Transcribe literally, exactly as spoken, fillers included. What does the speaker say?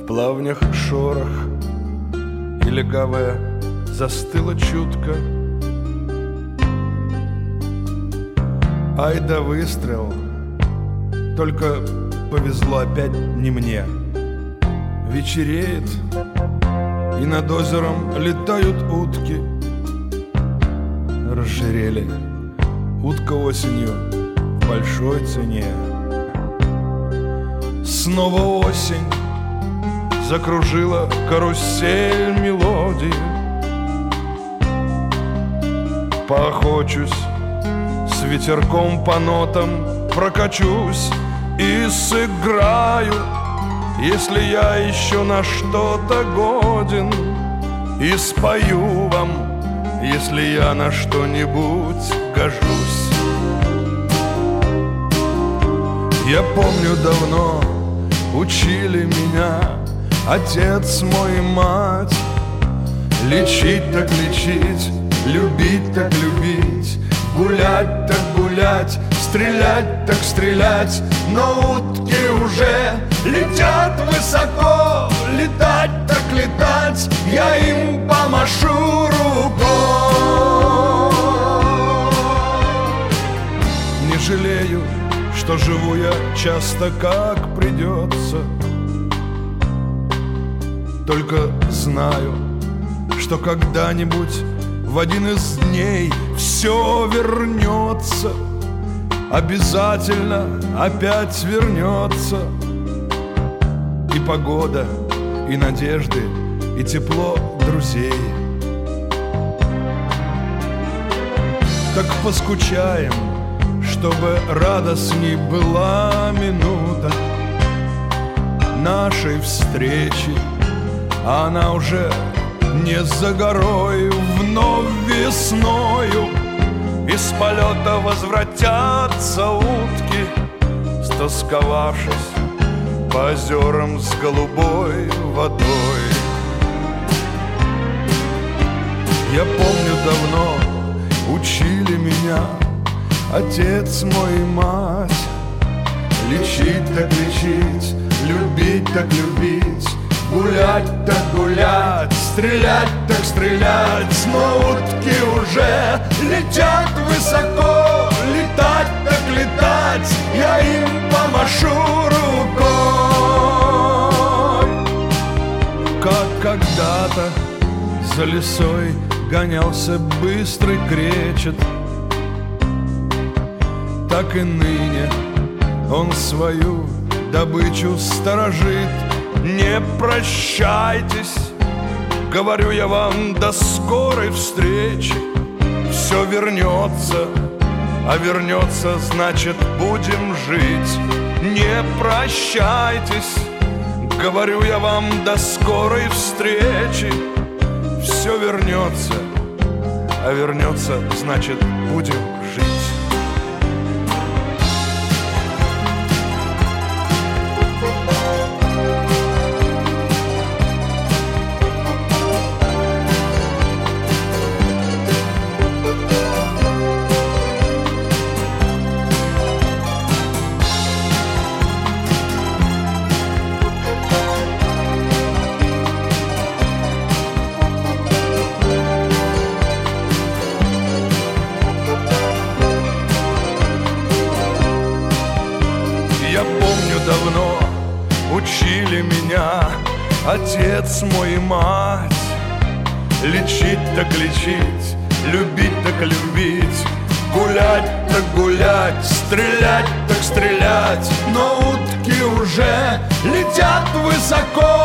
В плавнях шорох, и легавая застыла чутко. Ай да выстрел, только повезло опять не мне. Вечереет, и над озером летают утки. Разжирели, утка осенью в большой цене. Снова осень закружила карусель мелодии. Поохочусь, с ветерком по нотам прокачусь и сыграю, если я еще на что-то годен, и спою вам, если я на что-нибудь гожусь. Я помню, давно учили меня отец мой и мать лечить так лечить, любить так любить, гулять так гулять, стрелять так стрелять. Но утки уже летят высоко, летать так летать, я им помашу рукой. Не жалею, что живу я часто как придется, только знаю, что когда-нибудь в один из дней все вернется, обязательно опять вернется. И погода, и надежды, и тепло друзей. Так поскучаем, чтобы радостней была минута нашей встречи, а она уже не за горой. Вновь весною из полета возвратятся утки, стосковавшись по озерам с голубой водой. Я помню, давно учили меня отец мой и мать лечить так лечить, любить так любить, гулять так гулять, стрелять так стрелять. Но утки уже летят высоко, летать так летать, я им помашу рукой. Как когда-то за лесой гонялся быстрый кречет, так и ныне он свою добычу сторожит. Не прощайтесь, говорю я вам, до скорой встречи. Все вернется, а вернется, значит, будем жить. Не прощайтесь, говорю я вам, до скорой встречи. Все вернется, а вернется, значит, будем жить. Давно учили меня отец мой и мать лечить так лечить, любить так любить, гулять так гулять, стрелять так стрелять. Но утки уже летят высоко,